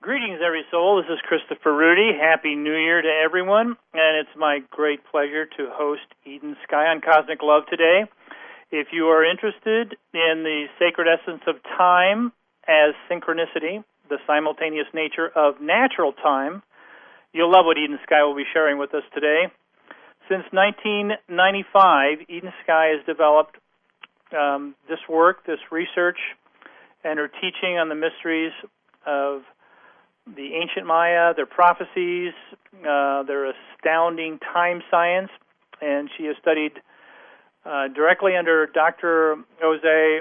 Greetings, every soul. This is Christopher Rudy. Happy New Year to everyone. And it's my great pleasure to host Eden Sky on Cosmic Love today. If you are interested in the sacred essence of time as synchronicity, the simultaneous nature of natural time, you'll love what Eden Sky will be sharing with us today. Since 1995, Eden Sky has developed this work, this research, and her teaching on the mysteries of the ancient Maya, their prophecies, their astounding time science, and she has studied directly under Dr. Jose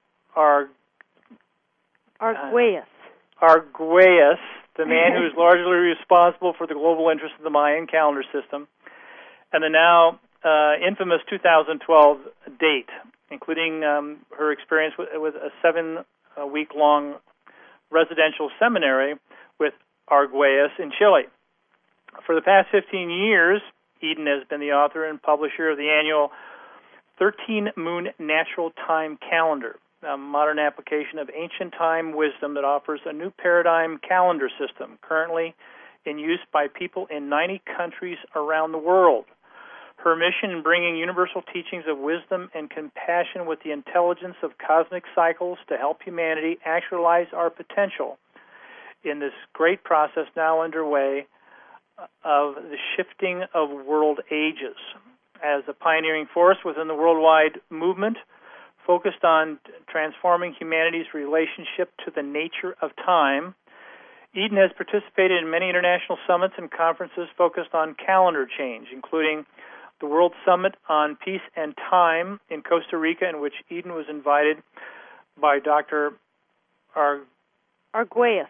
Arguelles, the man who is largely responsible for the global interest of the Mayan calendar system, and the now infamous 2012 date, including her experience with a 7-week-long residential seminary with Arguelles in Chile. For the past 15 years, Eden has been the author and publisher of the annual 13-Moon Natural Time Calendar, a modern application of ancient time wisdom that offers a new paradigm calendar system currently in use by people in 90 countries around the world. Her mission in bringing universal teachings of wisdom and compassion with the intelligence of cosmic cycles to help humanity actualize our potential in this great process now underway of the shifting of world ages. As a pioneering force within the worldwide movement focused on transforming humanity's relationship to the nature of time, Eden has participated in many international summits and conferences focused on calendar change, including the World Summit on Peace and Time in Costa Rica, in which Eden was invited by Dr. Arguelles.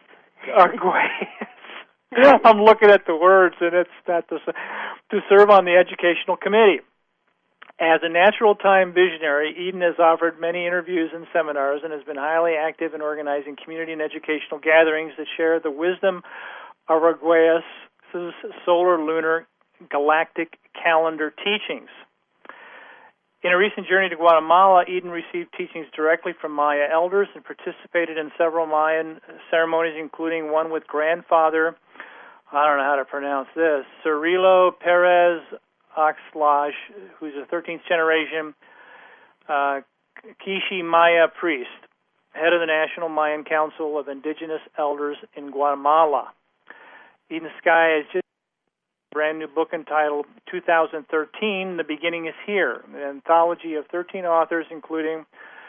I'm looking at the words, and it's not to serve on the educational committee. As a natural time visionary, Eden has offered many interviews and seminars and has been highly active in organizing community and educational gatherings that share the wisdom of Arguelles' solar, lunar, galactic calendar teachings. In a recent journey to Guatemala, Eden received teachings directly from Maya elders and participated in several Mayan ceremonies, including one with grandfather, I don't know how to pronounce this, Cirilo Perez Oxlaj, who's a 13th generation Quiche Maya priest, head of the National Mayan Council of Indigenous Elders in Guatemala. Eden Sky has just brand new book entitled 2013, The Beginning is Here, an anthology of 13 authors, including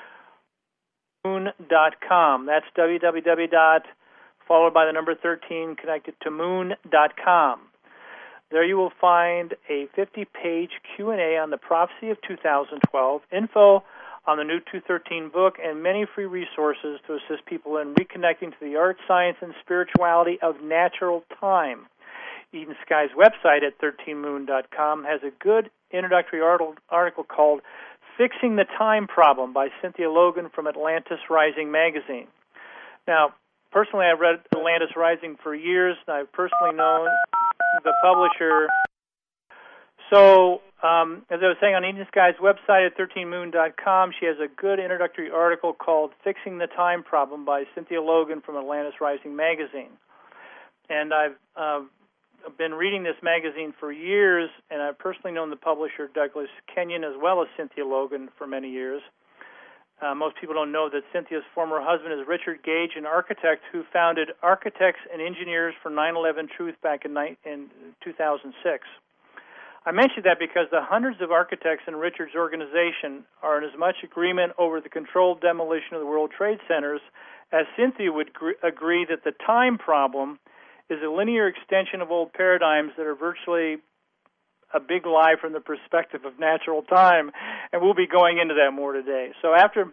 moon.com. That's www. followed by the number 13 connected to moon.com. There you will find a 50-page Q&A on the prophecy of 2012, info on the new 213 book, and many free resources to assist people in reconnecting to the art, science, and spirituality of natural time. Eden Sky's website at 13moon.com has a good introductory article called Fixing the Time Problem by Cynthia Logan from Atlantis Rising magazine. Now, personally, I've read Atlantis Rising for years, and I've personally known the publisher. So, as I was saying, on Eden Sky's website at 13moon.com, she has a good introductory article called Fixing the Time Problem by Cynthia Logan from Atlantis Rising magazine. And I've been reading this magazine for years, and I've personally known the publisher, Douglas Kenyon, as well as Cynthia Logan for many years. Most people don't know that Cynthia's former husband is Richard Gage, an architect who founded Architects and Engineers for 9/11 Truth back in 2006. I mention that because the hundreds of architects in Richard's organization are in as much agreement over the controlled demolition of the World Trade Centers as Cynthia would agree that the time problem is a linear extension of old paradigms that are virtually a big lie from the perspective of natural time, and we'll be going into that more today. So after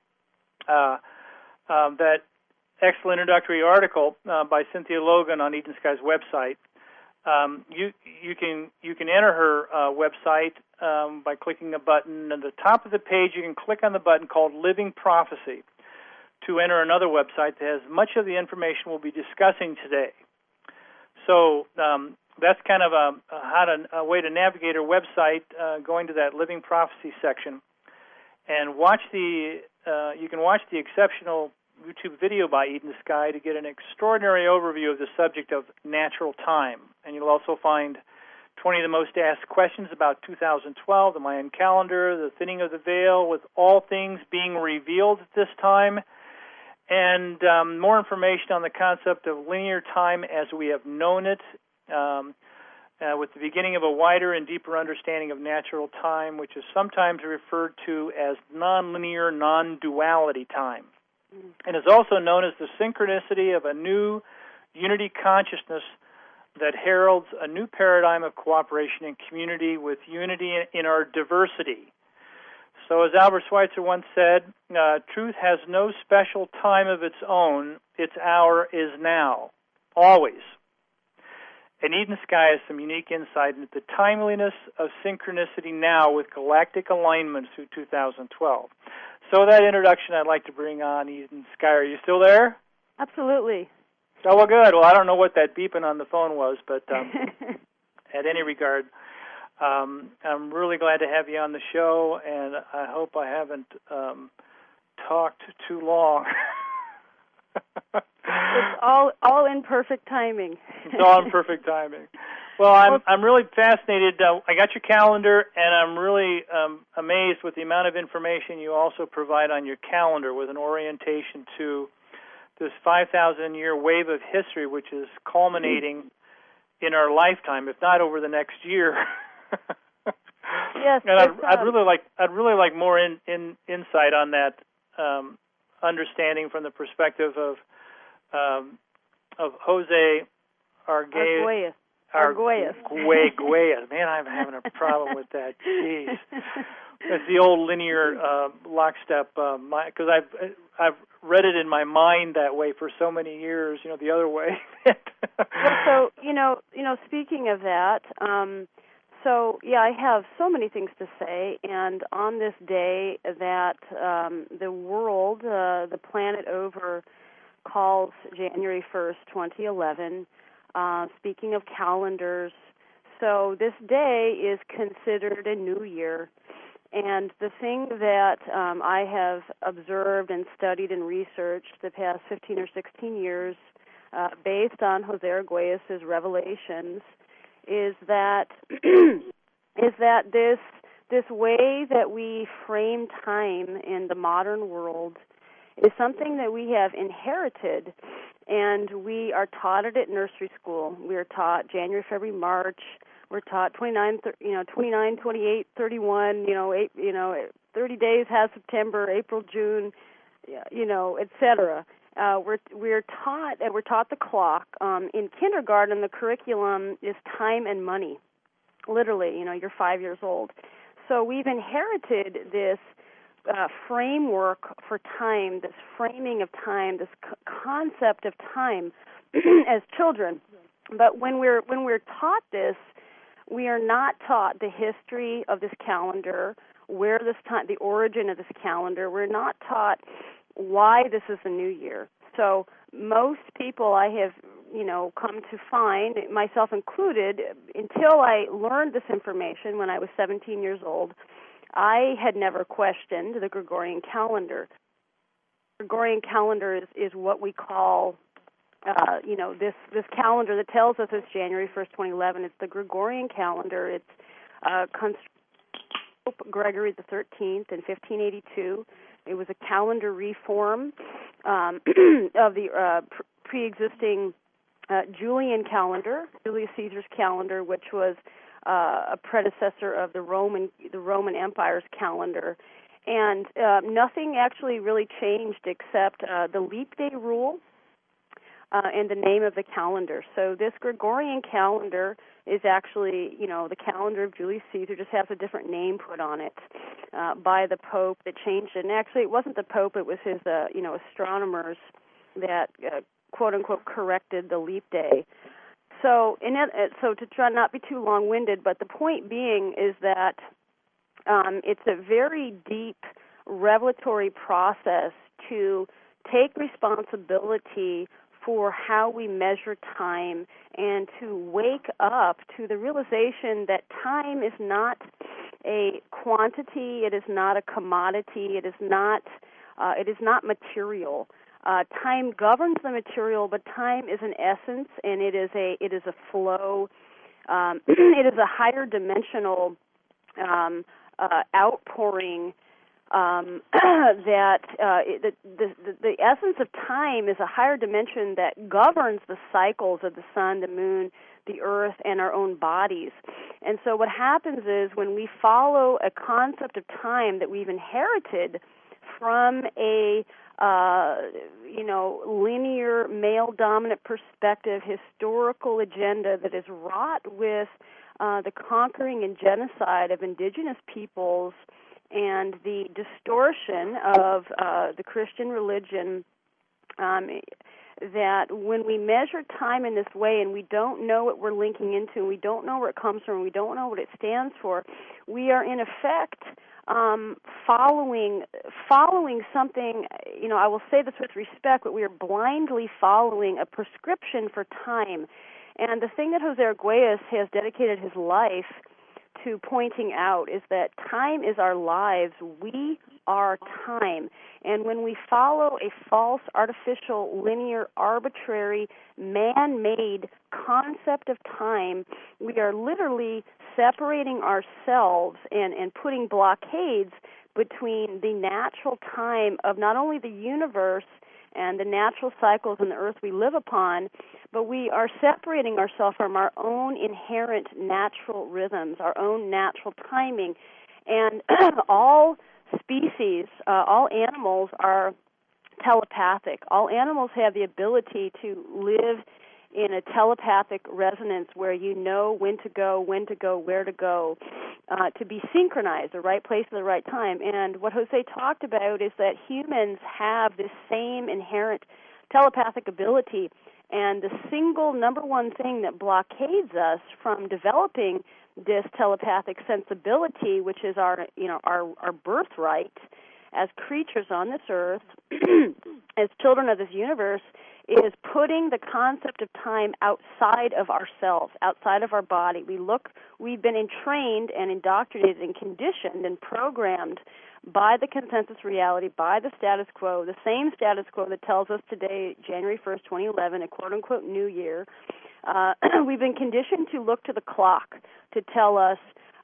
that excellent introductory article by Cynthia Logan on Eden Sky's website, you can enter her website by clicking a button. At the top of the page, you can click on the button called Living Prophecy to enter another website that has much of the information we'll be discussing today. So that's kind of a way to navigate our website, going to that Living Prophecy section, and you can watch the exceptional YouTube video by Eden Sky to get an extraordinary overview of the subject of natural time. And you'll also find 20 of the most asked questions about 2012, the Mayan calendar, the thinning of the veil, with all things being revealed at this time, and more information on the concept of linear time as we have known it, with the beginning of a wider and deeper understanding of natural time, which is sometimes referred to as nonlinear, non-duality time, and is also known as the synchronicity of a new unity consciousness that heralds a new paradigm of cooperation and community with unity in our diversity. So as Albert Schweitzer once said, truth has no special time of its own. Its hour is now, always. And Eden Sky has some unique insight into the timeliness of synchronicity now with galactic alignment through 2012. So with that introduction, I'd like to bring on Eden Sky. Are you still there? Absolutely. Oh, well, good. Well, I don't know what that beeping on the phone was, but at any regard, I'm really glad to have you on the show, and I hope I haven't talked too long. It's all in perfect timing. It's all in perfect timing. Well, I'm really fascinated. I got your calendar, and I'm really amazed with the amount of information you also provide on your calendar with an orientation to this 5,000-year wave of history, which is culminating in our lifetime, if not over the next year. Yes, and I'd really like more insight on that understanding from the perspective of Jose Arguelles. Arguelles. Man, I'm having a problem with that. Jeez. It's the old linear lockstep, because I've read it in my mind that way for so many years. The other way. Well, so speaking of that, I have so many things to say, and on this day that the world, the planet over, calls January 1st, 2011. Speaking of calendars, so this day is considered a new year. And the thing that I have observed and studied and researched the past 15 or 16 years, based on Jose Arguelles' revelations, is that this way that we frame time in the modern world is something that we have inherited, and we are taught it at nursery school. We are taught January, February, March. We're taught 29, 28, 31, 30 days has September, April, June, etc. We're taught the clock. In kindergarten, the curriculum is time and money. Literally, you're 5 years old. So we've inherited this framework for time, this framing of time, this concept of time as children. But when we're taught this, we are not taught the history of this calendar, where this time, the origin of this calendar. We're not taught why this is the new year. So most people I have, come to find, myself included, until I learned this information when I was 17 years old, I had never questioned the Gregorian calendar. The Gregorian calendar is what we call, this calendar that tells us it's January 1st, 2011. It's the Gregorian calendar. It's Pope Gregory the 13th in 1582. It was a calendar reform of the pre-existing Julian calendar, Julius Caesar's calendar, which was a predecessor of the Roman Empire's calendar. And nothing actually really changed except the leap day rule and the name of the calendar. So this Gregorian calendar is actually, the calendar of Julius Caesar, just has a different name put on it by the Pope that changed it. And actually, it wasn't the Pope; it was his, astronomers that quote-unquote corrected the leap day. So, so to try not be too long-winded, but the point being is that it's a very deep revelatory process to take responsibility for how we measure time and to wake up to the realization that time is not a quantity, it is not a commodity, it is not material. Time governs the material, but time is an essence, and it is a flow. It is a higher dimensional outpouring. The essence of time is a higher dimension that governs the cycles of the sun, the moon, the earth, and our own bodies. And so what happens is when we follow a concept of time that we've inherited from a linear, male-dominant perspective, historical agenda that is wrought with the conquering and genocide of indigenous peoples and the distortion of the Christian religion, that when we measure time in this way and we don't know what we're linking into, we don't know where it comes from, we don't know what it stands for, we are in effect following something, I will say this with respect, but we are blindly following a prescription for time. And the thing that Jose Arguelles has dedicated his life to pointing out is that time is our lives. We are time. And when we follow a false, artificial, linear, arbitrary, man-made concept of time, we are literally separating ourselves and putting blockades between the natural time of not only the universe and the natural cycles on the earth we live upon, but we are separating ourselves from our own inherent natural rhythms, our own natural timing. And all species, all animals are telepathic. All animals have the ability to live in a telepathic resonance where you know when to go, where to go, to be synchronized, the right place at the right time. And what Jose talked about is that humans have this same inherent telepathic ability, and the single number one thing that blockades us from developing this telepathic sensibility, which is our birthright as creatures on this earth, as children of this universe, is putting the concept of time outside of ourselves, outside of our body. We've been entrained and indoctrinated and conditioned and programmed by the consensus reality, by the status quo, the same status quo that tells us today, January 1st, 2011, a quote-unquote new year. We've been conditioned to look to the clock to tell us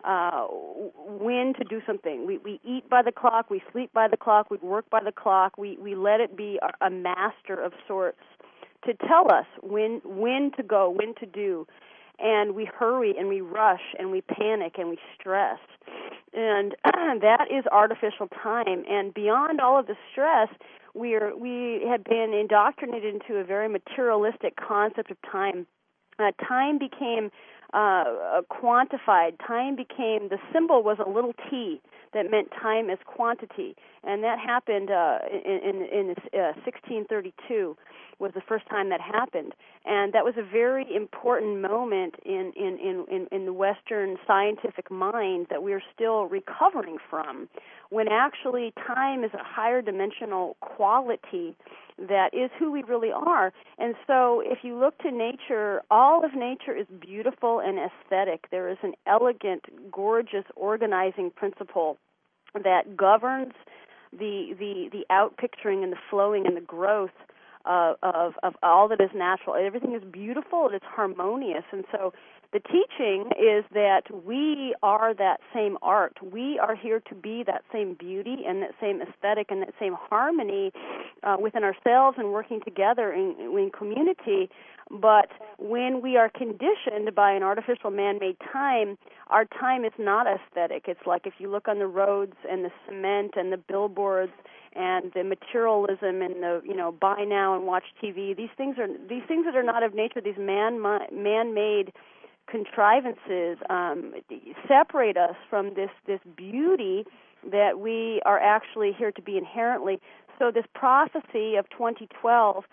when to do something. We eat by the clock, we sleep by the clock, we work by the clock, we let it be a master of sorts to tell us when to go, when to do. And we hurry and we rush and we panic and we stress. And that is artificial time. And beyond all of the stress, we have been indoctrinated into a very materialistic concept of time. Time became quantified. Time became, the symbol was a little t that meant time as quantity, and that happened in 1632 was the first time that happened, and that was a very important moment in the Western scientific mind that we're still recovering from, when actually time is a higher dimensional quality that is who we really are. And so if you look to nature, all of nature is beautiful and aesthetic. There is an elegant, gorgeous organizing principle that governs the outpicturing and the flowing and the growth of all that is natural. Everything is beautiful and it's harmonious. And so the teaching is that we are that same art. We are here to be that same beauty and that same aesthetic and that same harmony within ourselves and working together in community. But when we are conditioned by an artificial man-made time, our time is not aesthetic. It's like if you look on the roads and the cement and the billboards and the materialism and the buy now and watch TV. These things that are not of nature. These man-made contrivances separate us from this beauty that we are actually here to be inherently. So this prophecy of 2012,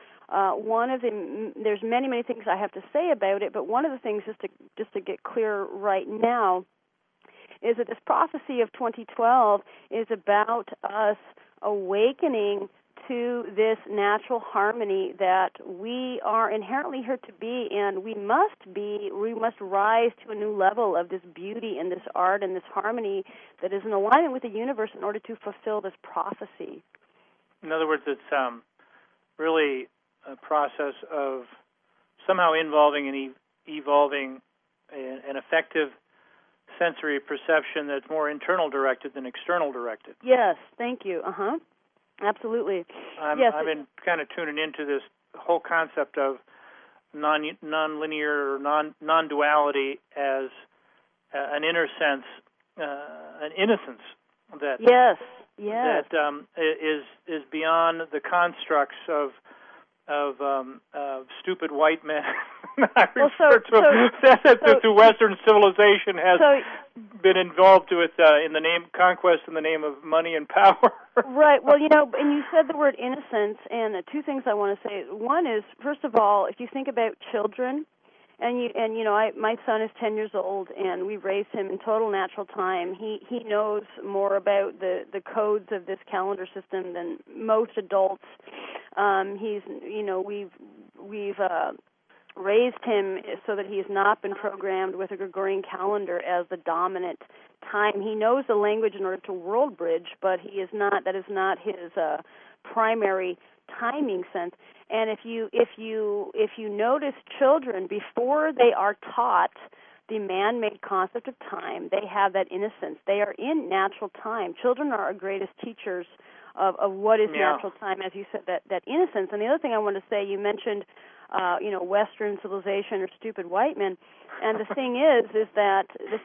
there's many things I have to say about it, but one of the things just to get clear right now is that this prophecy of 2012 is about us awakening to this natural harmony that we are inherently here to be, and we must rise to a new level of this beauty and this art and this harmony that is in alignment with the universe in order to fulfill this prophecy. In other words, it's really a process of somehow involving and evolving an effective sensory perception that's more internal directed than external directed. Yes, thank you. Absolutely. I've been kind of tuning into this whole concept of non-linear or non-duality as an inner sense, an innocence that is beyond the constructs of stupid white men. The Western civilization has been involved with in the name conquest in the name of money and power. Right. Well, and you said the word innocence, and two things I want to say. One is, first of all, if you think about children, my son is 10 years old, and we raised him in total natural time. He knows more about the codes of this calendar system than most adults. We've raised him so that he has not been programmed with a Gregorian calendar as the dominant time. He knows the language in order to world bridge, but that is not his primary timing sense. And if you notice children, before they are taught the man-made concept of time, they have that innocence. They are in natural time. Children are our greatest teachers of what is natural time, as you said, that innocence. And the other thing I want to say, you mentioned Western civilization or stupid white men. And the thing is that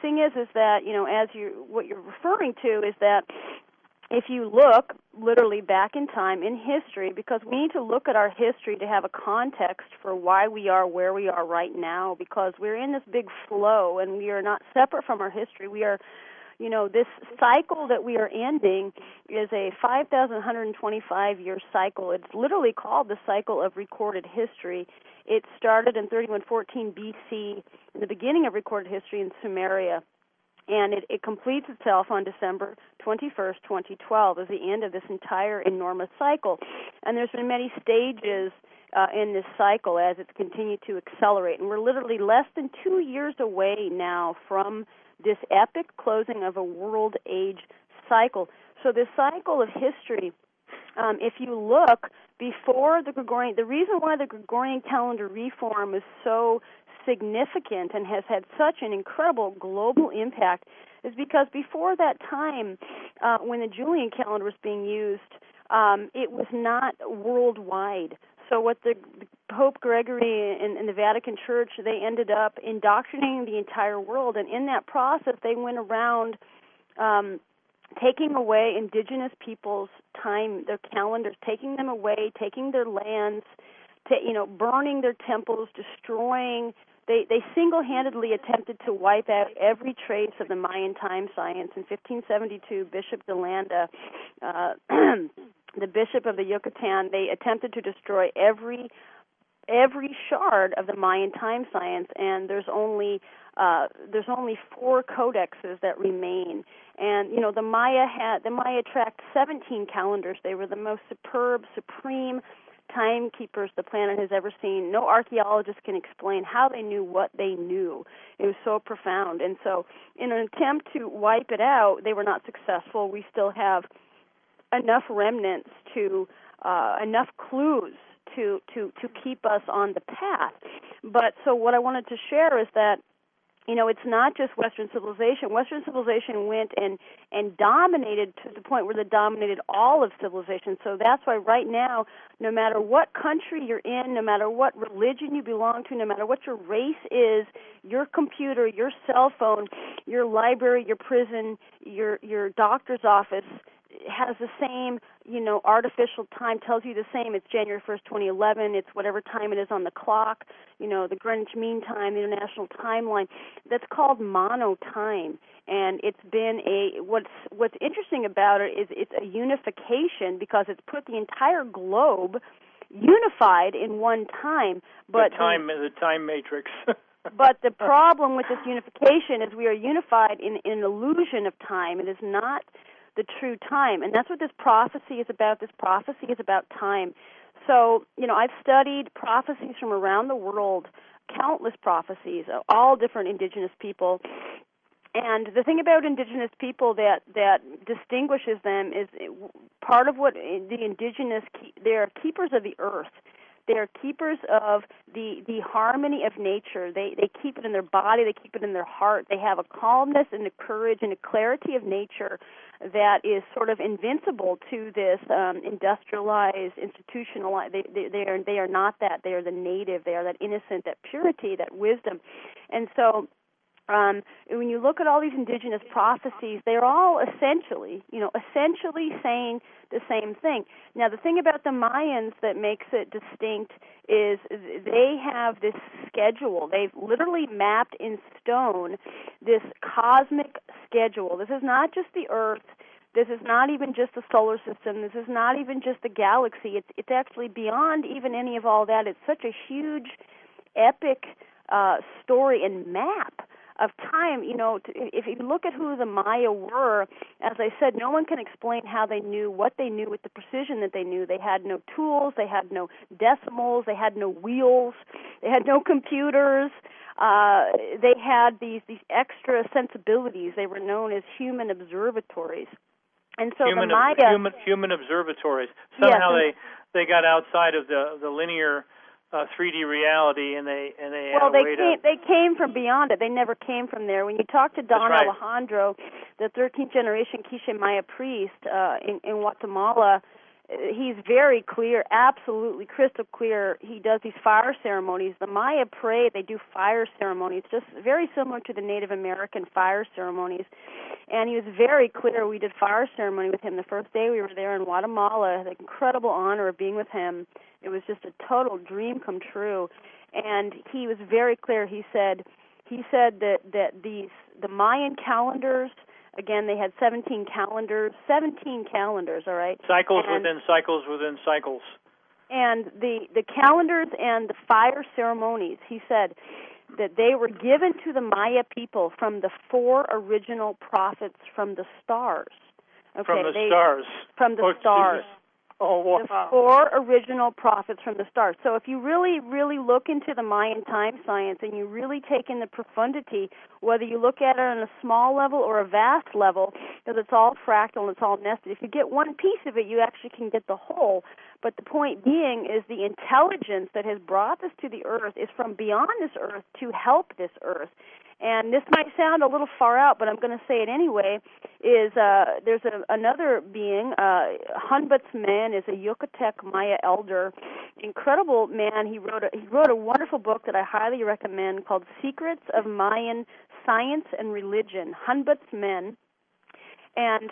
what you're referring to is that if you look literally back in time in history, because we need to look at our history to have a context for why we are where we are right now, because we're in this big flow and we are not separate from our history. We are, this cycle that we are ending is a 5,125-year cycle. It's literally called the cycle of recorded history. It started in 3114 BC, in the beginning of recorded history in Sumeria. And it completes itself on December 21st, 2012, as the end of this entire enormous cycle. And there's been many stages in this cycle as it's continued to accelerate. And we're literally less than 2 years away now from this epic closing of a world age cycle. So this cycle of history, if you look before the reason why the Gregorian calendar reform is so significant and has had such an incredible global impact is because before that time, when the Julian calendar was being used, it was not worldwide. So what the Pope Gregory and the Vatican Church, they ended up indoctrinating the entire world, and in that process they went around taking away indigenous people's time, their calendars, taking them away, taking their lands, burning their temples, destroying. They single-handedly attempted to wipe out every trace of the Mayan time science. In 1572, Bishop de Landa, the bishop of the Yucatan, they attempted to destroy every shard of the Mayan time science, and there's only 4 codexes that remain. And the Maya tracked 17 calendars. They were the most superb, supreme timekeepers the planet has ever seen. No archaeologist can explain how they knew what they knew. It was so profound. And so in an attempt to wipe it out, they were not successful. We still have enough remnants enough clues to keep us on the path. But so what I wanted to share is that it's not just Western civilization. Western civilization went and dominated to the point where they dominated all of civilization. So that's why right now, no matter what country you're in, no matter what religion you belong to, no matter what your race is, your computer, your cell phone, your library, your prison, your doctor's office has the same, artificial time, tells you the same. It's January 1st, 2011. It's whatever time it is on the clock, the Greenwich Mean Time, the International Timeline. That's called monotime. And it's been what's interesting about it is it's a unification because it's put the entire globe unified in one time. But the time matrix. But the problem with this unification is we are unified in an illusion of time. It is not the true time. And that's what this prophecy is about. This prophecy is about time. So, I've studied prophecies from around the world, countless prophecies of all different indigenous people. And the thing about indigenous people that distinguishes them is part of what the indigenous, they are keepers of the earth. They are keepers of the harmony of nature. They keep it in their body. They keep it in their heart. They have a calmness and a courage and a clarity of nature that is sort of invincible to this industrialized, institutionalized. They are not that. They are the native. They are that innocent, that purity, that wisdom. And so when you look at all these indigenous prophecies, they're all essentially saying the same thing. Now, the thing about the Mayans that makes it distinct is they have this schedule. They've literally mapped in stone this cosmic schedule. This is not just the Earth. This is not even just the solar system. This is not even just the galaxy. It's actually beyond even any of all that. It's such a huge, epic story and map of time. If you look at who the Maya were, as I said, no one can explain how they knew what they knew with the precision that they knew. They had no tools, they had no decimals, they had no wheels, they had no computers. They had these extra sensibilities. They were known as human observatories. And so human, the Maya... Human observatories. Somehow they got outside of the linear 3D reality, and they they came from beyond it. They never came from there. When you talk to Don Alejandro, the 13th generation Quiche Maya priest in Guatemala, he's very clear, absolutely crystal clear. He does these fire ceremonies. The Maya pray, they do fire ceremonies, just very similar to the Native American fire ceremonies. And he was very clear. We did fire ceremony with him the first day we were there in Guatemala. The incredible honor of being with him. It was just a total dream come true. And he was very clear. He said that the Mayan calendars, again, they had 17 calendars, all right? Cycles within cycles within cycles. And the calendars and the fire ceremonies, he said that they were given to the Maya people from the 4 original prophets from the stars. Okay, from the stars. From the stars. Jesus. Oh, wow. The 4 original prophets from the stars. So if you really, really look into the Mayan time science and you really take in the profundity, whether you look at it on a small level or a vast level, because it's all fractal and it's all nested, if you get one piece of it, you actually can get the whole. But the point being is the intelligence that has brought this to the earth is from beyond this earth to help this earth. And this might sound a little far out, but I'm going to say it anyway, is there's another being, Hunbutzman is a Yucatec Maya elder, incredible man. He wrote a wonderful book that I highly recommend called Secrets of Mayan Science and Religion, Hunbutzman. And,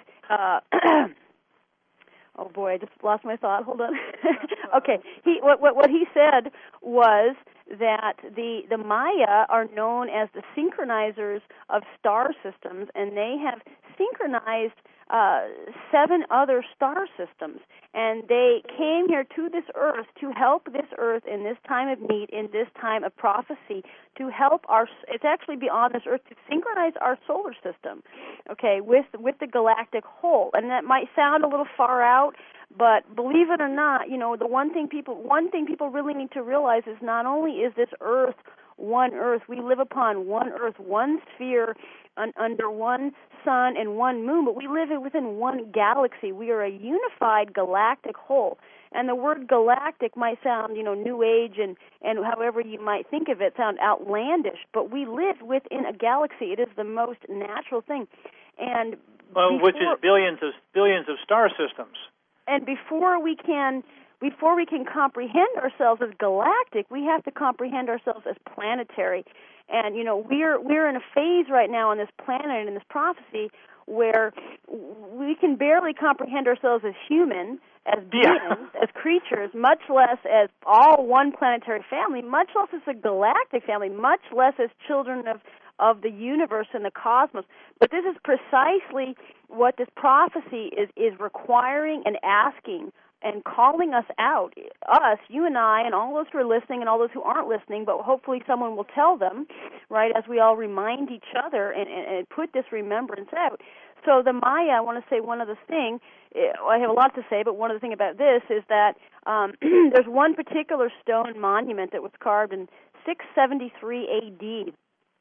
oh boy, I just lost my thought. Hold on. Okay, what he said was that the Maya are known as the synchronizers of star systems, and they have synchronized 7 other star systems. And they came here to this earth to help this earth in this time of need, in this time of prophecy, to help it's actually beyond this earth, to synchronize our solar system, okay, with the galactic whole. And that might sound a little far out, but believe it or not, the one thing people really need to realize is not only is this earth one earth, we live upon one earth, one sphere, under one sun and one moon, but we live within one galaxy. We are a unified galactic whole. And the word galactic might sound, new age and however you might think of it, sound outlandish, but we live within a galaxy. It is the most natural thing. And which is billions of star systems. And before we can comprehend ourselves as galactic, we have to comprehend ourselves as planetary. And we're in a phase right now on this planet in this prophecy where we can barely comprehend ourselves as human, as beings, as creatures, much less as all one planetary family, much less as a galactic family, much less as children of the universe and the cosmos. But this is precisely what this prophecy is requiring and asking and calling us out, us, you and I, and all those who are listening and all those who aren't listening, but hopefully someone will tell them, right, as we all remind each other and put this remembrance out. So the Maya, I want to say one other thing. I have a lot to say, but one other thing about this is that there's one particular stone monument that was carved in 673 A.D.,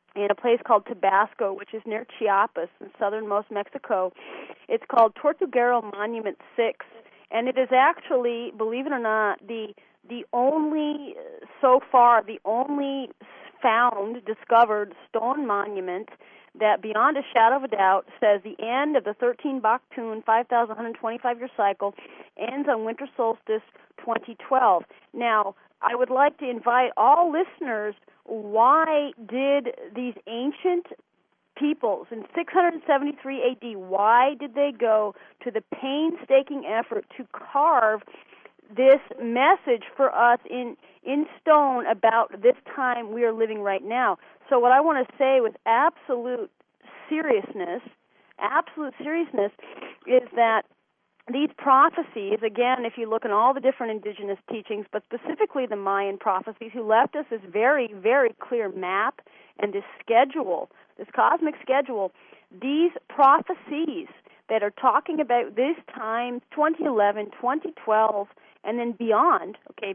in a place called Tabasco, which is near Chiapas in southernmost Mexico. It's called Tortuguero Monument 6, and it is actually, believe it or not, the only, so far, the only found, discovered stone monument that beyond a shadow of a doubt says the end of the 13 Baktun 5,125-year cycle ends on winter solstice 2012. Now, I would like to invite all listeners, why did these ancient peoples in 673 AD, why did they go to the painstaking effort to carve this message for us in stone about this time we are living right now? So what I want to say with absolute seriousness is that these prophecies, again, if you look at all the different indigenous teachings, but specifically the Mayan prophecies, who left us this very, very clear map and this schedule, this cosmic schedule, these prophecies that are talking about this time, 2011, 2012, and then beyond,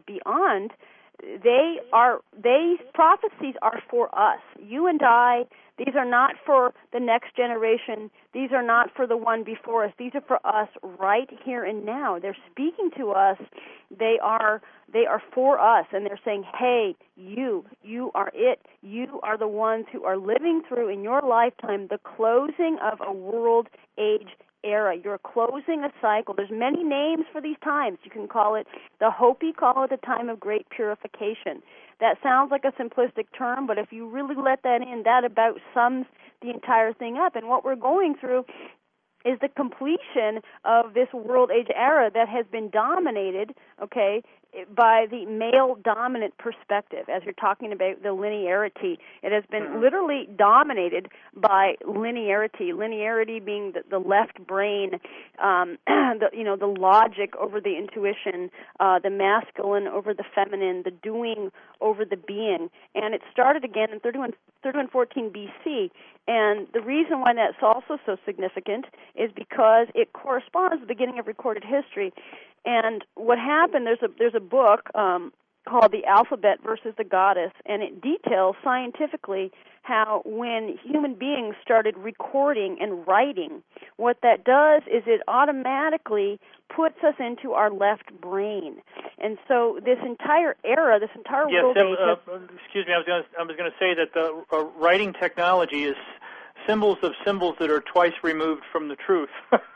these prophecies are for us. You and I, these are not for the next generation. These are not for the one before us. These are for us right here and now. They're speaking to us. They are for us, and they're saying, hey, you are it. You are the ones who are living through in your lifetime the closing of a world age era. You're closing a cycle. There's many names for these times. You can call it, the Hopi call it the time of great purification. That sounds like a simplistic term, but if you really let that in, that about sums the entire thing up. And what we're going through is the completion of this world age era that has been dominated, by the male-dominant perspective, as you're talking about the linearity. It has been literally dominated by linearity. Linearity being the left brain, the logic over the intuition, the masculine over the feminine, the doing over the being. And it started again in 3114 BC. And the reason why that's also so significant is because it corresponds to the beginning of recorded history. And what happened, there's a book called The Alphabet versus the Goddess, and it details scientifically how when human beings started recording and writing, what that does is it automatically puts us into our left brain. And so this entire era, this entire world age... excuse me, I was going to say that the writing technology is symbols of symbols that are twice removed from the truth.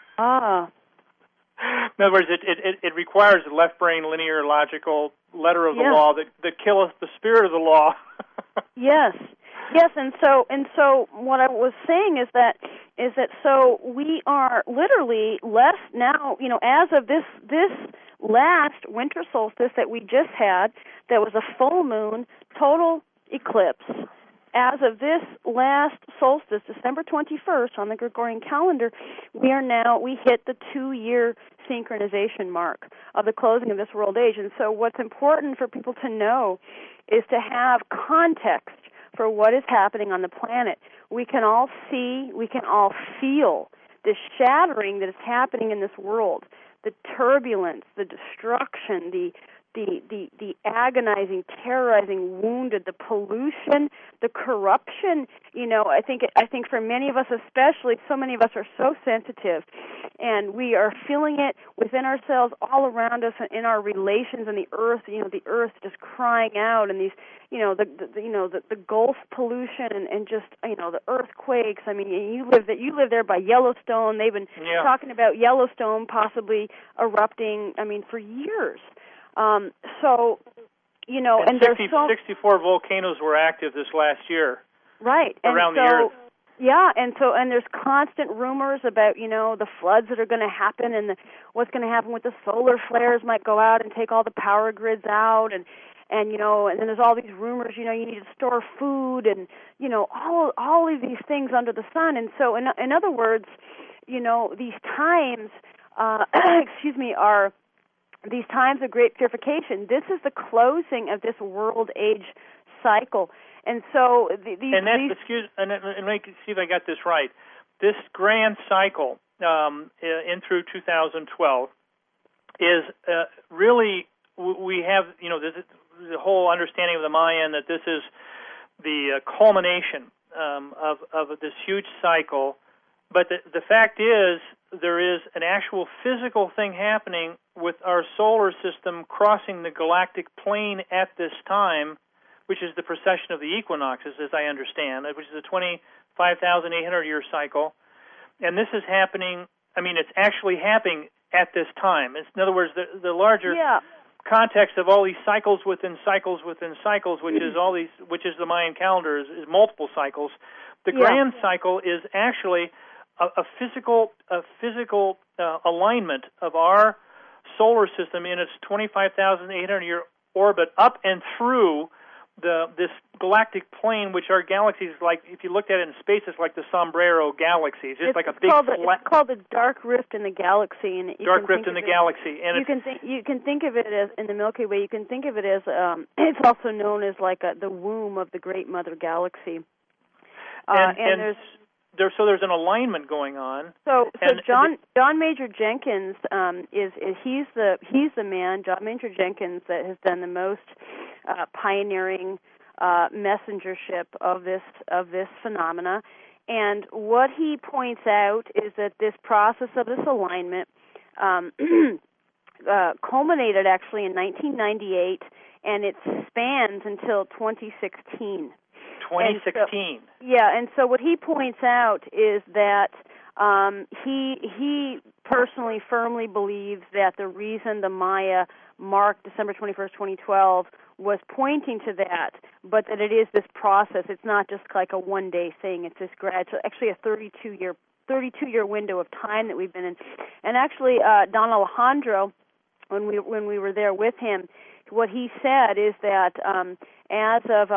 In other words, it requires a left brain linear logical letter of the law that killeth the spirit of the law. Yes, and so what I was saying is that so we are literally less now, as of this last winter solstice that we just had, that was a full moon, total eclipse. As of this last solstice, December 21st, on the Gregorian calendar, we hit the 2-year synchronization mark of the closing of this world age. And so what's important for people to know is to have context for what is happening on the planet. We can all see, we can all feel the shattering that is happening in this world, the turbulence, the destruction, the agonizing, terrorizing, wounded, the pollution, the corruption. I think for many of us especially, so many of us are so sensitive, and we are feeling it within ourselves, all around us, in our relations, and the earth. The earth just crying out, and these, the Gulf pollution, and just the earthquakes. I mean, you live there by Yellowstone. They've been talking about Yellowstone possibly erupting. I mean, for years. And there's 64 volcanoes were active this last year. Right. Around the earth. Yeah, and there's constant rumors about, the floods that are going to happen, and what's going to happen with the solar flares might go out and take all the power grids out, and then there's all these rumors, you need to store food, and, all of these things under the sun. And so, in other words, these times, are these times of great purification. This is the closing of this world age cycle. And so let me see if I got this right. This grand cycle in through 2012 is really, we have, the whole understanding of the Mayan that this is the culmination of this huge cycle. But the fact is, there is an actual physical thing happening with our solar system crossing the galactic plane at this time, which is the precession of the equinoxes, as I understand, which is a 25,800-year cycle. And this is happening, it's actually happening at this time. In other words, the larger context of all these cycles within cycles within cycles, which is the Mayan calendar, is multiple cycles. The grand cycle is actually a physical alignment of our solar system in its 25,800-year orbit up and through this galactic plane, which our galaxy is like. If you looked at it in space, it's like the Sombrero Galaxy. It's just like a big. It's called the dark rift in the galaxy. And dark rift in the galaxy, and you can think of it as in the Milky Way. You can think of it as it's also known as like the womb of the Great Mother Galaxy. There's an alignment going on. So John Major Jenkins he's the man, John Major Jenkins, that has done the most pioneering messengership of this phenomena. And what he points out is that this process of this alignment culminated actually in 1998, and it spans until 2016. 2016. And so what he points out is that he personally firmly believes that the reason the Maya marked December 21st, 2012 was pointing to that, but that it is this process. It's not just like a one-day thing. It's this gradual, actually a 32-year window of time that we've been in. And actually, Don Alejandro, when we were there with him, what he said is that as of,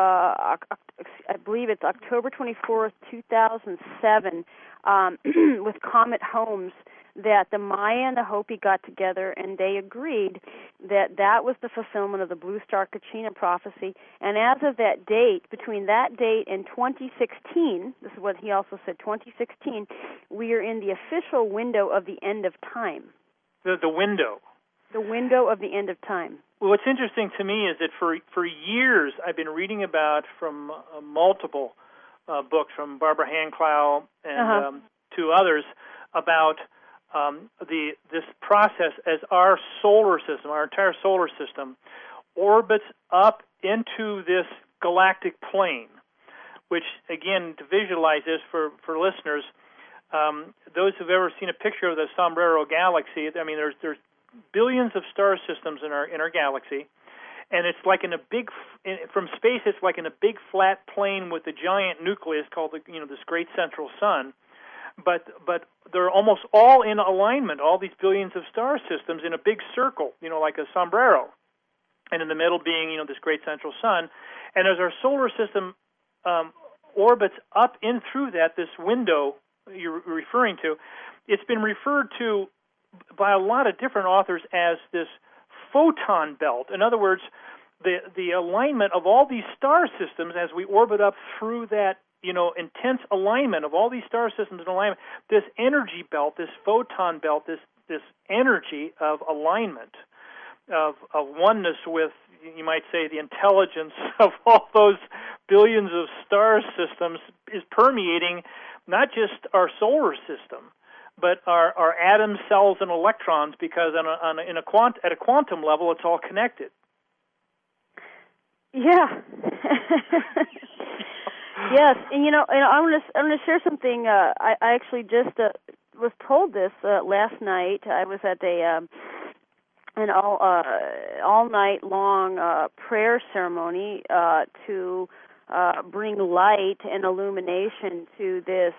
I believe it's October 24th, 2007, with Comet Holmes, that the Maya and the Hopi got together and they agreed that was the fulfillment of the Blue Star Kachina prophecy. And as of that date, between that date and 2016, this is what he also said, 2016, we are in the official window of the end of time. The window. The window of the end of time. Well, what's interesting to me is that for years I've been reading about from multiple books, from Barbara Hanclau and two others, about this process as our solar system, our entire solar system, orbits up into this galactic plane, which, again, to visualize this for listeners, those who've ever seen a picture of the Sombrero Galaxy, there's billions of star systems in our galaxy, and it's like from space, it's like in a big flat plane with a giant nucleus called this great central sun. But they're almost all in alignment, all these billions of star systems in a big circle, like a sombrero, and in the middle being this great central sun. And as our solar system orbits up in through this window you're referring to, it's been referred to by a lot of different authors as this photon belt. In other words, the alignment of all these star systems as we orbit up through that intense alignment of all these star systems in alignment, this energy belt, this photon belt, this energy of alignment, of oneness with, you might say, the intelligence of all those billions of star systems is permeating not just our solar system, but our atoms, cells, and electrons, because at a quantum level, it's all connected. Yeah. Yes, and I'm going to share something. I actually just was told this last night. I was at an all night long prayer ceremony to bring light and illumination to this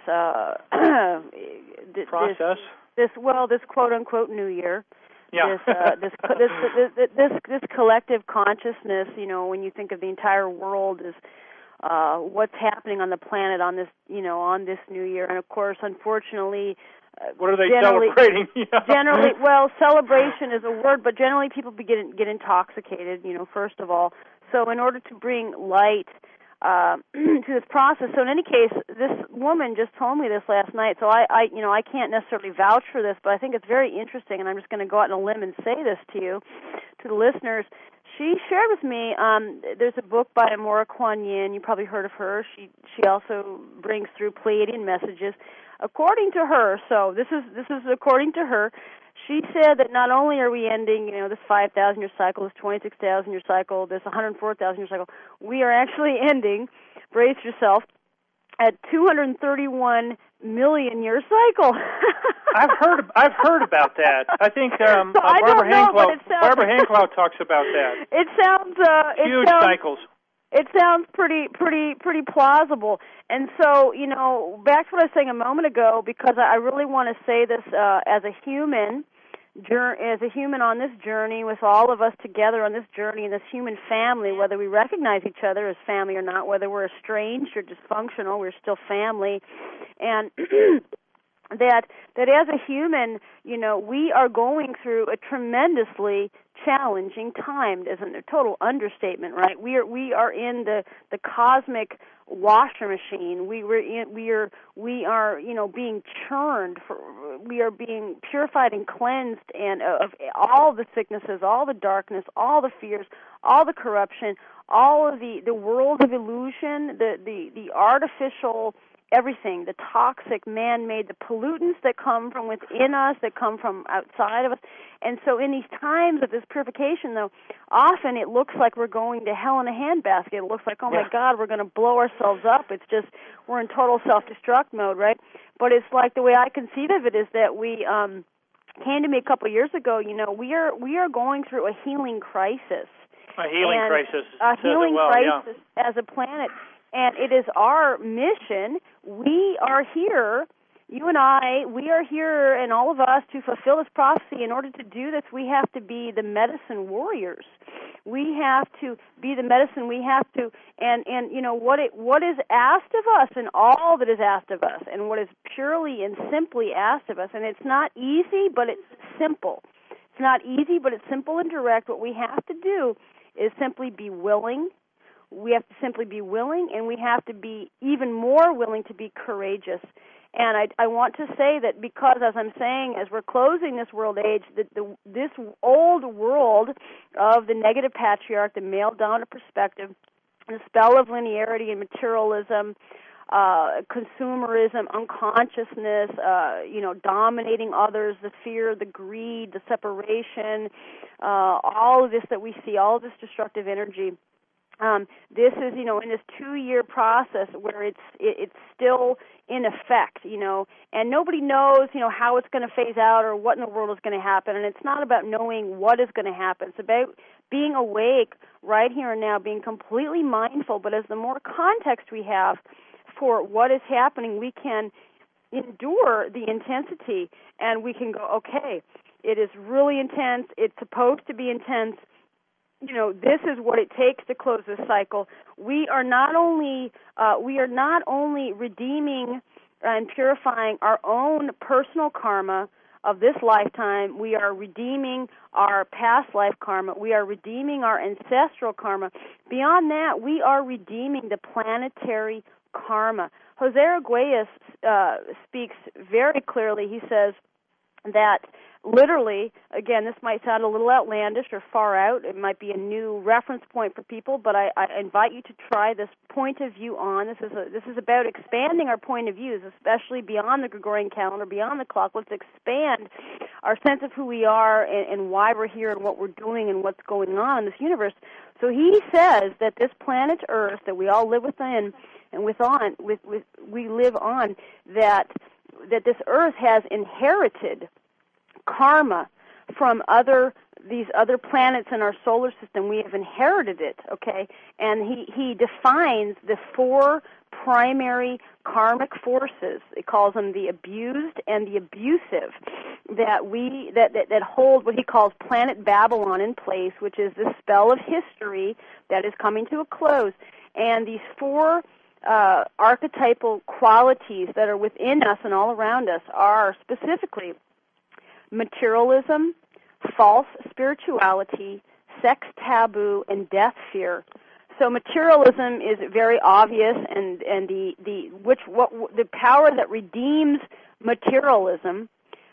process. This quote unquote New Year. Yeah. This collective consciousness. When you think of the entire world as what's happening on the planet on this New Year, and of course, unfortunately, what are they celebrating? Generally, celebration is a word, but generally people get intoxicated. First of all, so in order to bring light to this process. So in any case, this woman just told me this last night. So I can't necessarily vouch for this, but I think it's very interesting, and I'm just going to go out on a limb and say this to you, to the listeners. She shared with me, there's a book by Amora Kuan Yin. You probably heard of her. She also brings through Pleiadian messages. According to her, so this is according to her, she said that not only are we ending, this 5,000-year cycle, this 26,000-year cycle, this 104,000-year cycle, we are actually ending, brace yourself, at 231 million-year cycle. I've heard about that. I think Barbara Hanklau talks about that. It sounds huge cycles. It sounds pretty plausible. And so, back to what I was saying a moment ago, because I really want to say this as a human on this journey, with all of us together on this journey in this human family, whether we recognize each other as family or not, whether we're estranged or dysfunctional, we're still family. And that as a human, we are going through a tremendously challenging time. Isn't a total understatement, right? We are in the cosmic washer machine. We are being churned. We are being purified and cleansed, and of all the sicknesses, all the darkness, all the fears, all the corruption, all of the world of illusion, the artificial everything, the toxic, man-made, the pollutants that come from within us, that come from outside of us. And so in these times of this purification, though, often it looks like we're going to hell in a handbasket. It looks like, my God, we're going to blow ourselves up. It's just we're in total self-destruct mode, right? But it's like the way I conceive of it is that we came to me a couple of years ago, we are going through a healing crisis. A healing crisis. A healing crisis as a planet. And it is our mission. We are here, you and I, we are here, and all of us, to fulfill this prophecy. In order to do this, we have to be the medicine warriors. We have to be the medicine. We have to, and what is asked of us, and all that is asked of us, and what is purely and simply asked of us. And it's not easy, but it's simple. It's not easy, but it's simple and direct. What we have to do is simply be willing. We have to simply be willing, and we have to be even more willing to be courageous. And I want to say that because, as I'm saying, as we're closing this world age, this old world of the negative patriarch, the male-dominant perspective, the spell of linearity and materialism, consumerism, unconsciousness, dominating others, the fear, the greed, the separation, all of this that we see, all of this destructive energy. This is, in this 2-year process where it's still in effect, and nobody knows, how it's going to phase out or what in the world is going to happen. And it's not about knowing what is going to happen. It's about being awake right here and now, being completely mindful. But as the more context we have for what is happening, we can endure the intensity, and we can go, okay, it is really intense. It's supposed to be intense. This is what it takes to close this cycle. We are not only redeeming and purifying our own personal karma of this lifetime. We are redeeming our past life karma. We are redeeming our ancestral karma. Beyond that, we are redeeming the planetary karma. Jose Arguelles speaks very clearly. He says that literally, again, this might sound a little outlandish or far out. It might be a new reference point for people, but I invite you to try this point of view on. This is about expanding our point of views, especially beyond the Gregorian calendar, beyond the clock. Let's expand our sense of who we are and why we're here and what we're doing and what's going on in this universe. So he says that this planet Earth that we all live within and we live on, that this Earth has inherited karma from these other planets in our solar system. We have inherited it, okay? And he defines the 4 primary karmic forces. He calls them the abused and the abusive that hold what he calls planet Babylon in place, which is the spell of history that is coming to a close. And these 4 archetypal qualities that are within us and all around us are specifically materialism, false spirituality, sex taboo, and death fear. So materialism is very obvious, and the power that redeems materialism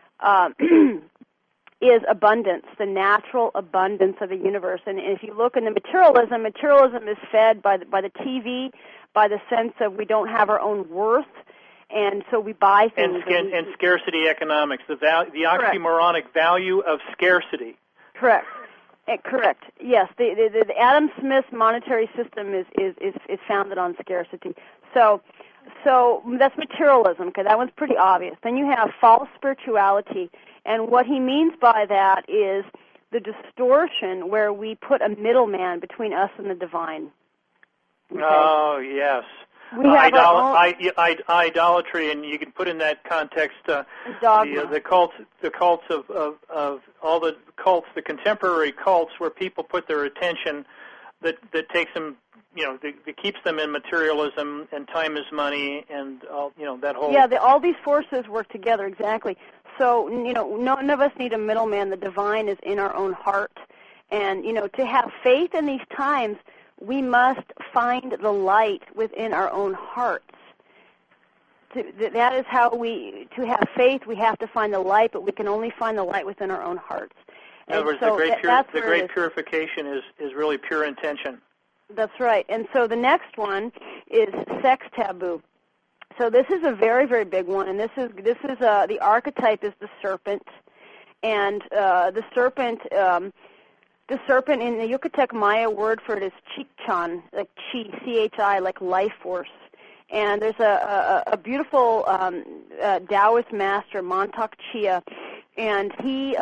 is abundance, the natural abundance of the universe. And if you look in the materialism is fed by the TV, by the sense of we don't have our own worth, and so we buy things. And scarcity economics, the oxymoronic value of scarcity. Correct. Correct. Yes, the Adam Smith monetary system is founded on scarcity. So that's materialism. Okay, that one's pretty obvious. Then you have false spirituality, and what he means by that is the distortion where we put a middleman between us and the divine. Okay? Oh yes. We have idolatry, and you can put in that context the cults of all the cults, the contemporary cults, where people put their attention that takes them, that keeps them in materialism, and time is money, and that whole. Yeah, all these forces work together exactly. So none of us need a middleman. The divine is in our own heart, and to have faith in these times, we must find the light within our own hearts. That is how to have faith, we have to find the light, but we can only find the light within our own hearts. In other words, the great purification is really pure intention. That's right. And so the next one is sex taboo. So this is a very, very big one, and this is the archetype is the serpent, and the serpent. The serpent in the Yucatec Maya word for it is Chichan, like chi, C-H-I, like life force. And there's a beautiful Taoist master, Montauk Chia, and he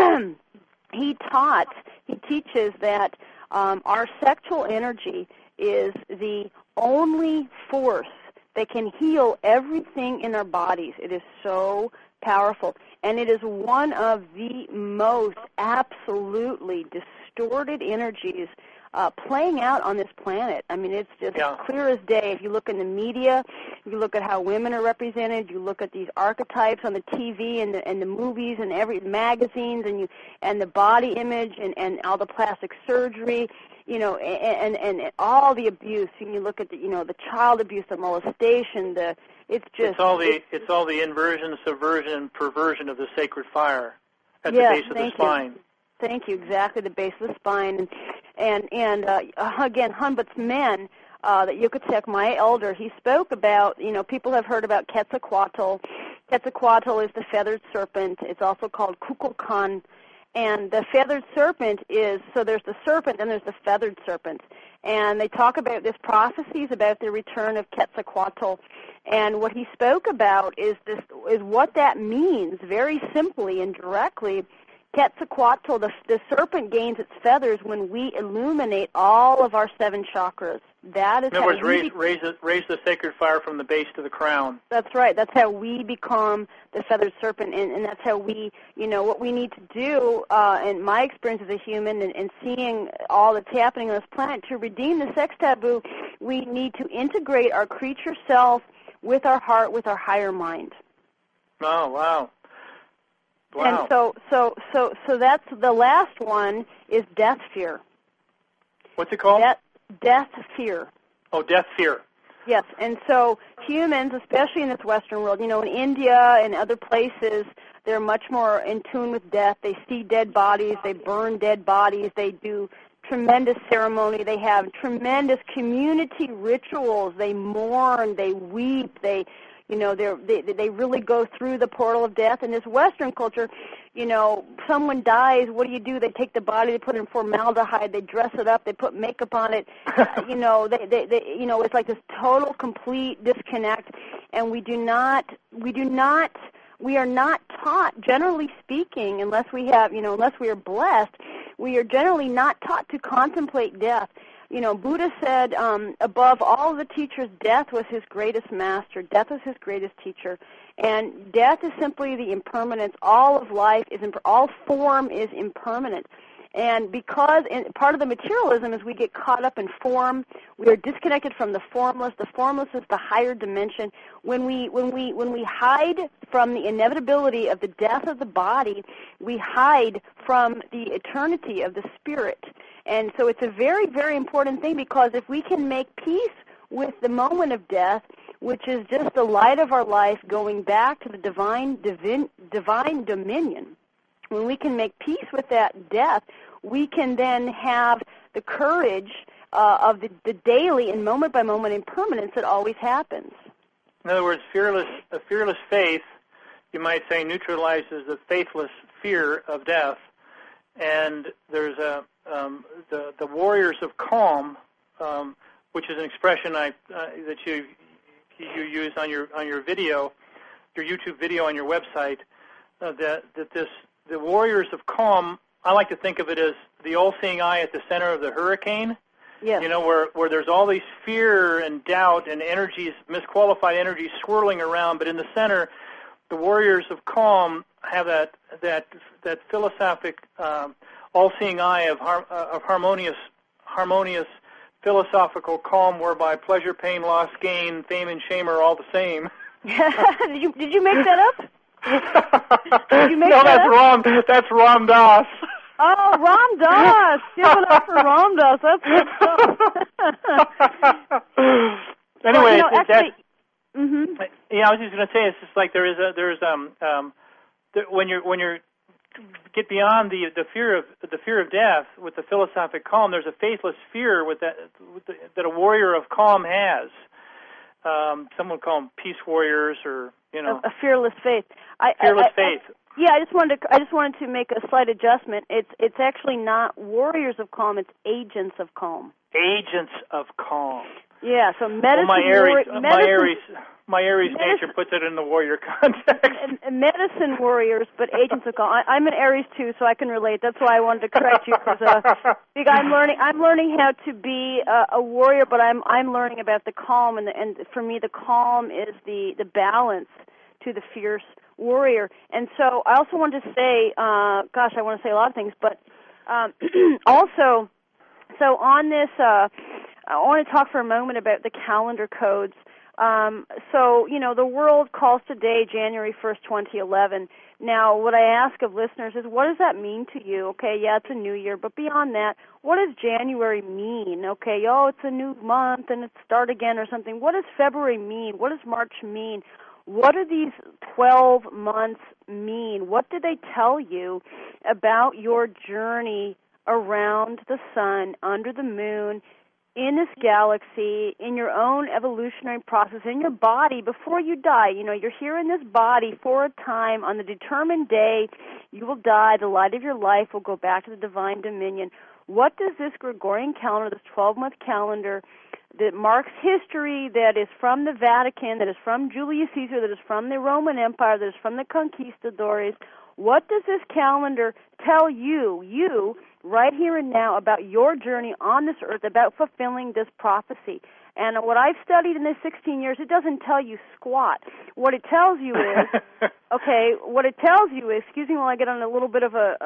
teaches that our sexual energy is the only force that can heal everything in our bodies. It is so powerful. And it is one of the most absolutely distorted energies playing out on this planet. I mean, it's just clear as day. If you look in the media, you look at how women are represented, you look at these archetypes on the TV and the movies and every magazines, and the body image and all the plastic surgery, and all the abuse. And you look at the child abuse, the molestation, it's all the inversion, subversion, and perversion of the sacred fire at the base of the spine. Thank you. Exactly, the base of the spine, and again, Hunbut's men, the Yucatec Maya elder, he spoke about. People have heard about Quetzalcoatl. Quetzalcoatl is the feathered serpent. It's also called Kukulkan. And the feathered serpent so there's the serpent and there's the feathered serpent. And they talk about this prophecies about the return of Quetzalcoatl. And what he spoke about is what that means, very simply and directly. Quetzalcoatl, the serpent, gains its feathers when we illuminate all of our 7 chakras. That is. In other words, raise the sacred fire from the base to the crown. That's right. That's how we become the feathered serpent, and that's how we, what we need to do. In my experience as a human, and seeing all that's happening on this planet, to redeem the sex taboo, we need to integrate our creature self with our heart, with our higher mind. Oh, wow. And so that's the last one is death fear. What's it called? Death fear. Oh, death fear. Yes, and so humans, especially in this Western world, in India and other places, they're much more in tune with death. They see dead bodies. They burn dead bodies. They do tremendous ceremony. They have tremendous community rituals. They mourn. They weep. They really go through the portal of death. In this Western culture, someone dies, what do? They take the body, they put it in formaldehyde, they dress it up, they put makeup on it. It's like this total, complete disconnect. And we are not taught, generally speaking, unless we are blessed, we are generally not taught to contemplate death. Buddha said, above all the teachers, death was his greatest master. Death was his greatest teacher. And death is simply the impermanence. All of life all form is impermanent. And because part of the materialism is we get caught up in form, we are disconnected from the formless. The formless is the higher dimension. When we hide from the inevitability of the death of the body, we hide from the eternity of the spirit. And so it's a very, very important thing, because if we can make peace with the moment of death, which is just the light of our life going back to the divine dominion, when we can make peace with that death, we can then have the courage of the daily and moment-by-moment impermanence that always happens. In other words, a fearless faith, you might say, neutralizes the faithless fear of death. And there's the warriors of calm, which is an expression that you use on your video, your YouTube video on your website. The warriors of calm, I like to think of it as the all-seeing eye at the center of the hurricane. Yes. You know, where there's all these fear and doubt and energies, misqualified energies swirling around, but in the center, the warriors of calm have that philosophic, all-seeing eye of harmonious philosophical calm, whereby pleasure, pain, loss, gain, fame, and shame are all the same. Did you make that up? Did you make no, that up? That's Ram Dass. Oh, Ram Dass! Give it up for Ram Dass. That's good stuff. Anyway, well, actually, I was just going to say, it's just like when you get beyond the fear of death with the philosophic calm, there's a faithless fear that a warrior of calm has. Some would call them peace warriors, or a fearless faith. Fearless faith. Yeah, I just wanted to make a slight adjustment. It's actually not warriors of calm; it's agents of calm. Agents of calm. Yeah, so medicine. Well, my Aries nature puts it in the warrior context. Medicine warriors, but agents of calm. I'm an Aries too, so I can relate. That's why I wanted to correct you, because I'm learning how to be a warrior, but I'm learning about the calm, and for me the calm is the balance to the fierce warrior. And so I also wanted to say, I want to say a lot of things, but also, so on this, I want to talk for a moment about the calendar codes. So, the world calls today January 1st, 2011. Now, what I ask of listeners is, what does that mean to you? Okay, yeah, it's a new year, but beyond that, what does January mean? Okay, it's a new month and it's start again or something. What does February mean? What does March mean? What do these 12 months mean? What do they tell you about your journey around the sun, under the moon, in this galaxy, in your own evolutionary process, in your body before you die? You're here in this body for a time. On the determined day, you will die. The light of your life will go back to the divine dominion. What does this Gregorian calendar, this 12-month calendar that marks history, that is from the Vatican, that is from Julius Caesar, that is from the Roman Empire, that is from the conquistadores, what does this calendar tell you right here and now, about your journey on this earth, about fulfilling this prophecy? And what I've studied in these 16 years, it doesn't tell you squat. What it tells you is, excuse me while I get on a little bit of a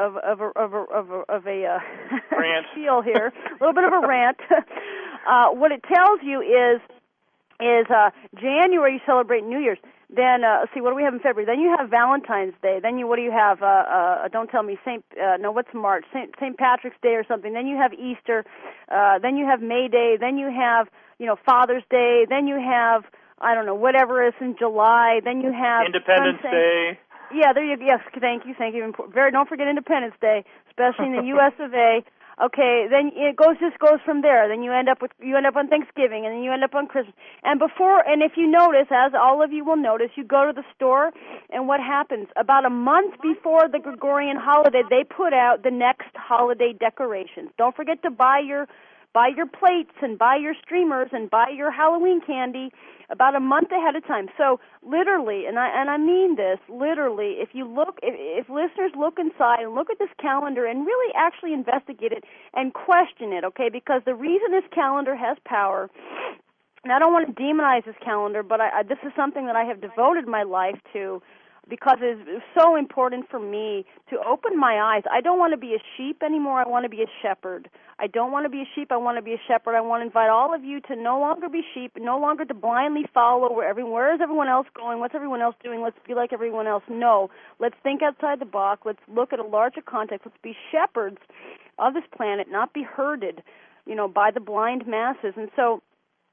rant. Spiel here, a little bit of a rant. What it tells you is January you celebrate New Year's. Then let's see, what do we have in February? Then you have Valentine's Day. Then what do you have? Don't tell me what's March? St. Patrick's Day or something. Then you have Easter. Then you have May Day. Then you have Father's Day. Then you have whatever is in July. Then you have Independence Day. Yeah, there you go. Yes, thank you. Don't forget Independence Day, especially in the U.S. of A. Okay, then it just goes from there. Then you end up on Thanksgiving, and then you end up on Christmas. And if you notice, as all of you will notice, you go to the store, and what happens? About a month before the Gregorian holiday, they put out the next holiday decorations. Don't forget to buy your plates and buy your streamers and buy your Halloween candy about a month ahead of time. So literally, and I mean this, literally, if listeners look inside and look at this calendar and really actually investigate it and question it, okay, because the reason this calendar has power, and I don't want to demonize this calendar, but this is something that I have devoted my life to. because it's so important for me to open my eyes. I don't want to be a sheep anymore. I want to be a shepherd. I don't want to be a sheep. I want to be a shepherd. I want to invite all of you to no longer be sheep, no longer to blindly follow where is everyone else going, what's everyone else doing, let's be like everyone else. No, let's think outside the box. Let's look at a larger context. Let's be shepherds of this planet, not be herded, by the blind masses. And so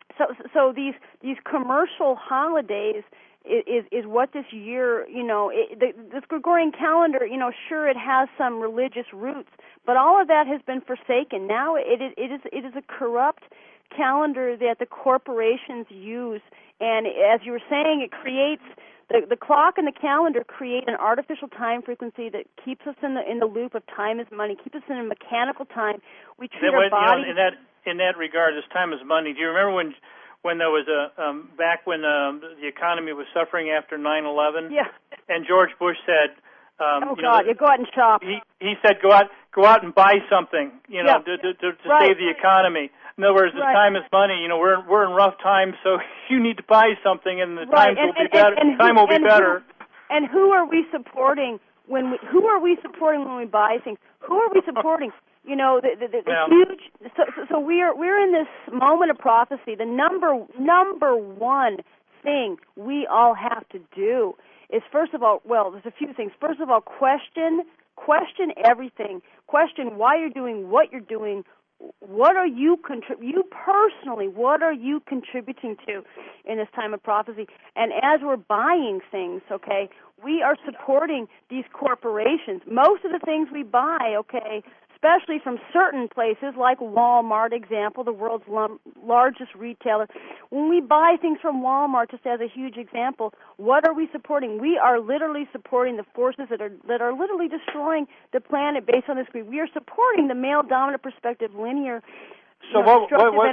these commercial holidays is what this year, this Gregorian calendar, sure, it has some religious roots, but all of that has been forsaken. Now it is a corrupt calendar that the corporations use, and as you were saying, it creates the clock and the calendar create an artificial time frequency that keeps us in the loop of time is money, keeps us in a mechanical time. We treat our bodies. In that regard, as time is money. Do you remember when there was back when the economy was suffering after 9/11? Yeah. And George Bush said, you go out and shop. He said, go out and buy something, to save the economy. In other words, time is money. We're in rough times, so you need to buy something, and the times will be better. Time will be better. And who are we supporting when we buy things? Who are we supporting? The huge. So we're in this moment of prophecy. The number one thing we all have to do is, first of all, there's a few things. First of all, question everything. Question why you're doing what you're doing. What are you you personally? What are you contributing to in this time of prophecy? And as we're buying things, okay, we are supporting these corporations. Most of the things we buy, okay, especially from certain places like Walmart, example, the world's largest retailer. When we buy things from Walmart, just as a huge example, what are we supporting? We are literally supporting the forces that are literally destroying the planet based on this greed. We are supporting the male-dominant perspective, linear. So what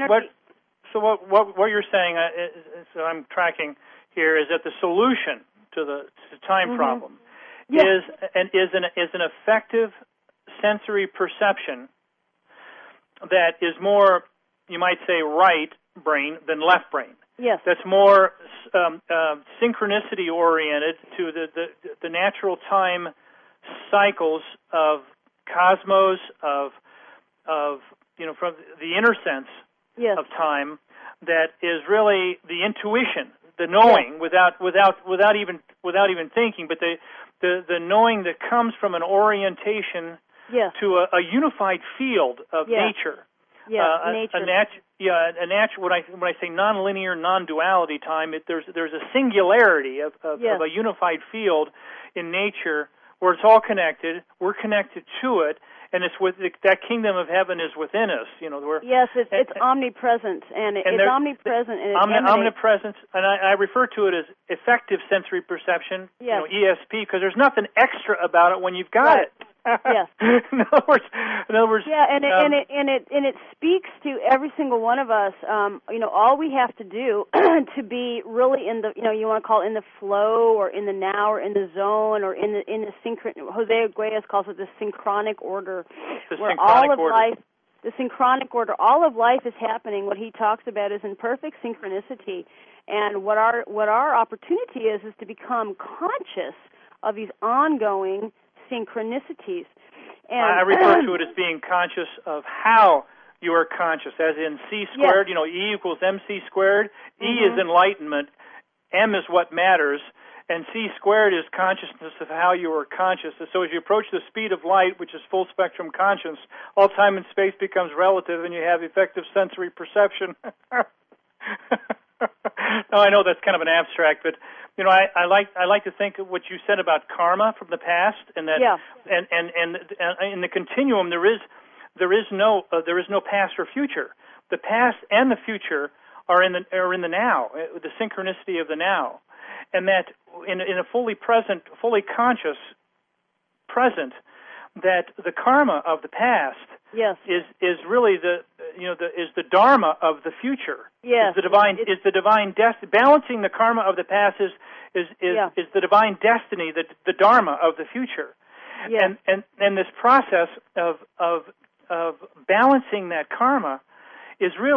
you're saying? So I'm tracking here is that the solution to the time problem is an effective sensory perception that is more, you might say, right brain than left brain. Yes. That's more synchronicity oriented to the natural time cycles of cosmos, of from the inner sense of time, that is really the intuition, the knowing without even thinking, but the knowing that comes from an orientation to a unified field of nature. Nature. A natural. When I say nonlinear, non-duality time, there's a singularity of a unified field in nature where it's all connected. We're connected to it, and it's that kingdom of heaven is within us. It's omnipresent, and it's omnipresent, and omnipresence, and I refer to it as effective sensory perception. ESP, because there's nothing extra about it when you've got it. Yes. In other words. Yeah, and it speaks to every single one of us. All we have to do to be really in the, you want to call it in the flow, or in the now, or in the zone, or in the Jose Arguelles calls it the synchronic order, the synchronic order. All of life is happening. What he talks about is in perfect synchronicity, and what our opportunity is to become conscious of these ongoing synchronicities. And I refer to it as being conscious of how you are conscious, as in C squared, E equals MC squared. E is enlightenment, M is what matters, and C squared is consciousness of how you are conscious. And so as you approach the speed of light, which is full spectrum conscience, all time and space becomes relative, and you have effective sensory perception. Now, I know that's kind of an abstract, but I like to think of what you said about karma from the past, and that and in the continuum there is no past or future. The past and the future are in the now, the synchronicity of the now, and that in a fully present, fully conscious present, that the karma of the past is really the dharma of the future. Yes. Is the divine destiny. Balancing the karma of the past is the divine destiny, the dharma of the future. Yes. And this process of balancing that karma is really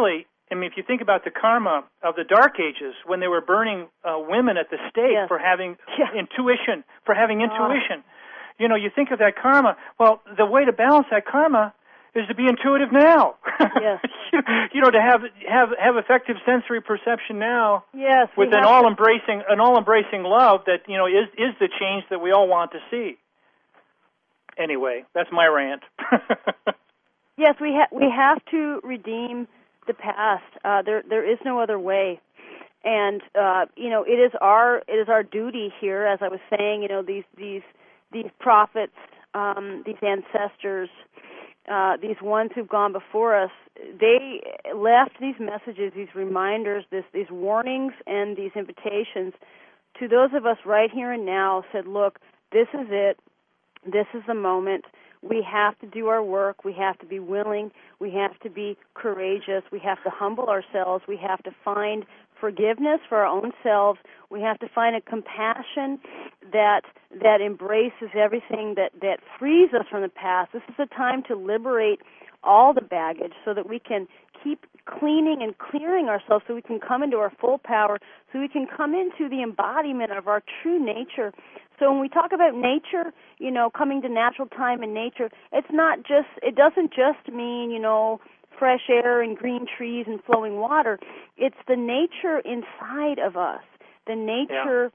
I mean, if you think about the karma of the Dark Ages when they were burning women at the stake for having intuition, you know, you think of that karma. Well, the way to balance that karma is to be intuitive now. Yes. You know, to have effective sensory perception now. Yes. With an all embracing love that, you know, is the change that we all want to see. Anyway, that's my rant. Yes, we have to redeem the past. There is no other way. And you know, it is our duty here, as I was saying, you know, these prophets, these ancestors, these ones who've gone before us, they left these messages, these reminders, these warnings and these invitations to those of us right here and now, said, look, this is it. This is the moment. We have to do our work. We have to be willing. We have to be courageous. We have to humble ourselves. We have to find forgiveness for our own selves. We have to find a compassion that embraces everything, that frees us from the past. This is a time to liberate all the baggage so that we can keep cleaning and clearing ourselves, so we can come into our full power, so we can come into the embodiment of our true nature. So when we talk about nature, you know, coming to natural time in nature, it doesn't just mean, you know, fresh air and green trees and flowing water. It's the nature inside of us. The nature,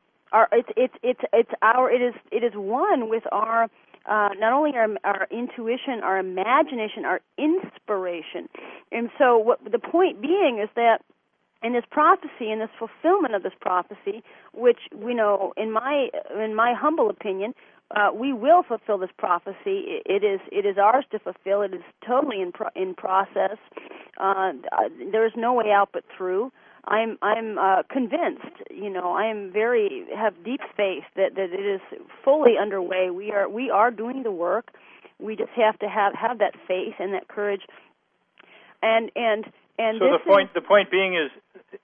it is one with our not only our intuition, our imagination, our inspiration. And so the point being is that in this prophecy, in this fulfillment of this prophecy, which we know, in my humble opinion, we will fulfill this prophecy. It is ours to fulfill. It is totally in process. There is no way out but through. I'm convinced. You know, I have deep faith that it is fully underway. We are doing the work. We just have to have that faith and that courage. And so the point being is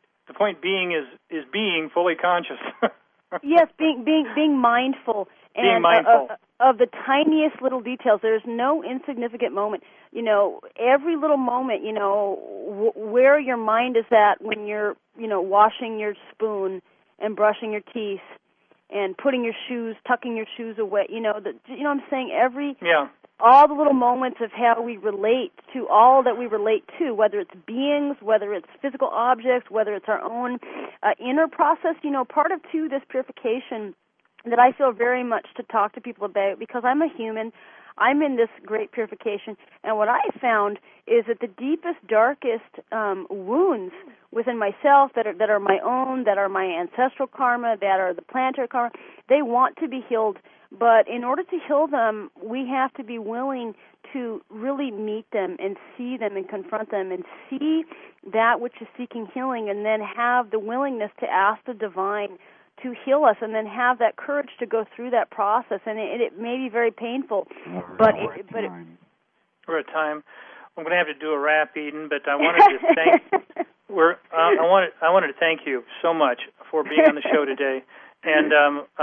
being fully conscious. Yes, being mindful. And of the tiniest little details. There's no insignificant moment. You know, every little moment, you know, where your mind is at when you're, you know, washing your spoon and brushing your teeth and putting your shoes, tucking your shoes away. You know, what I'm saying? All the little moments of how we relate to all that we relate to, whether it's beings, whether it's physical objects, whether it's our own inner process. You know, part of, too, this purification that I feel very much to talk to people about, because I'm a human, I'm in this great purification, and what I found is that the deepest, darkest wounds within myself that are my own, that are my ancestral karma, that are the planetary karma, they want to be healed. But in order to heal them, we have to be willing to really meet them and see them and confront them and see that which is seeking healing, and then have the willingness to ask the divine to heal us, and then have that courage to go through that process. And it may be very painful, but we're at time. I'm going to have to do a wrap, Eden, but I wanted to thank I wanted to thank you so much for being on the show today, and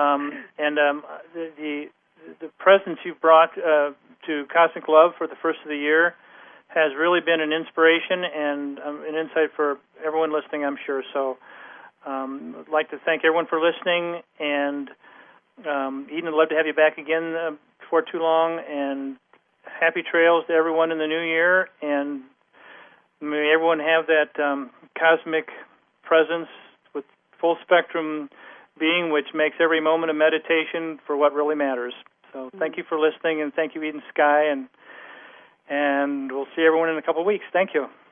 the presence you've brought to Cosmic Love for the first of the year has really been an inspiration and an insight for everyone listening, I'm sure. So I'd like to thank everyone for listening, and Eden, I'd love to have you back again before too long, and happy trails to everyone in the new year, and may everyone have that cosmic presence with full spectrum being, which makes every moment a meditation for what really matters. So thank you for listening, and thank you, Eden Sky, and we'll see everyone in a couple of weeks. Thank you.